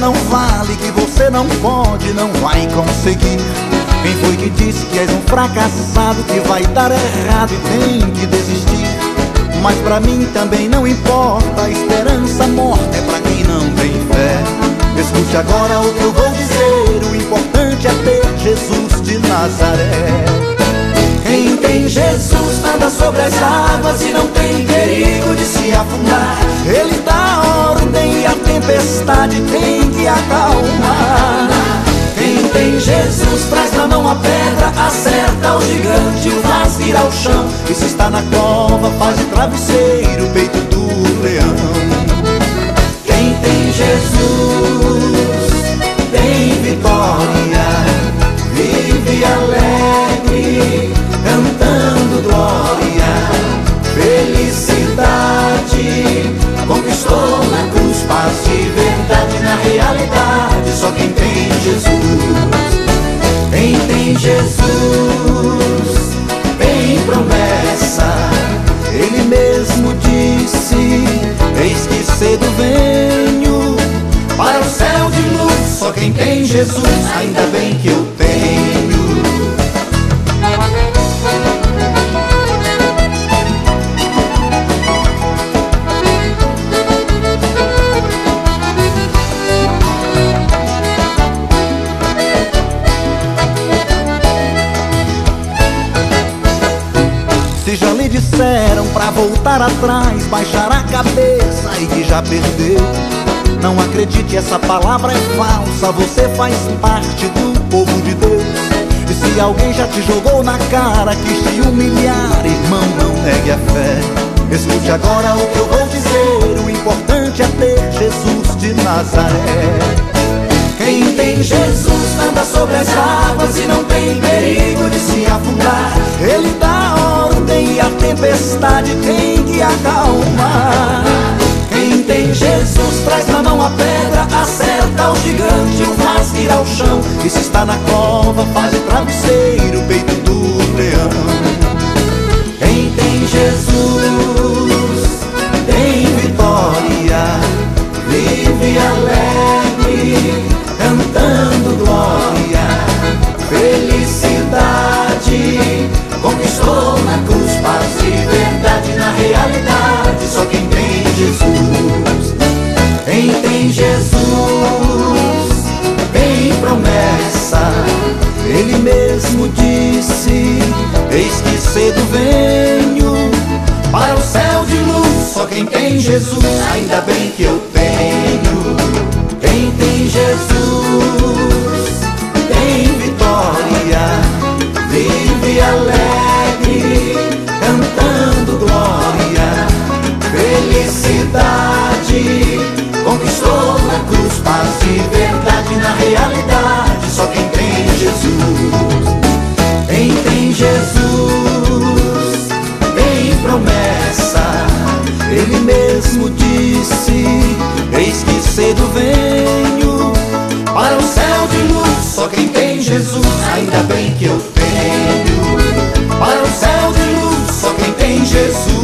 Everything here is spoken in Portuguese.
não vale, que você não pode, não vai conseguir. Quem foi que disse que és um fracassado, que vai dar errado e tem que desistir? Mas pra mim também não importa, a esperança morta é pra quem não tem fé. Escute agora o que eu vou dizer, o importante é ter Jesus de Nazaré. Quem tem Jesus nada sobre as águas e não tem perigo de se afundar. Ele dá ordem e a tempestade tem que acalmar. Quem tem Jesus traz na mão a pedra, acerta o gigante, o faz vir ao chão. E se está na cova faz de travesseiro o peito do leão. Quem tem Jesus tem vitória, vive alegre, cantando glória. Felicidade conquistou na cruz, paz e verdade na realidade. Só quem tem Jesus. Quem tem Jesus tem promessa. Ele mesmo disse: eis que cedo venho para o céu de luz. Só quem tem Jesus, ainda bem que eu tenho. Se já lhe disseram pra voltar atrás, baixar a cabeça e que já perdeu, não acredite, essa palavra é falsa. Você faz parte do povo de Deus. E se alguém já te jogou na cara, quis te humilhar, irmão, não negue a fé. Escute agora o que eu vou dizer, o importante é ter Jesus de Nazaré. Quem tem Jesus anda sobre as águas e não tem perigo de se afundar. Ele dá ordem e a tempestade tem que acalmar. Quem tem Jesus traz na mão a pedra, acerta o gigante, o faz vir ao chão. E se está na cova faz de travesseiro o peito do leão. Quem tem Jesus tem vitória, vive alegre, cantando glória. Felicidade conquistou na cruz, paz e verdade na realidade. Só quem tem Jesus. Quem tem Jesus tem promessa. Ele mesmo disse: eis que cedo venho para o céu de luz. Só quem tem Jesus, ainda bem que eu tenho. Quem tem Jesus tem vitória, vive alegre, cantando glória. Felicidade conquistou na cruz, paz e verdade na realidade. Só quem tem Jesus. Quem tem Jesus tem promessa. Ele mesmo disse: eis que cedo venho para o céu de luz. Só quem tem Jesus, ainda bem que eu tenho. Para o céu de luz, só quem tem Jesus.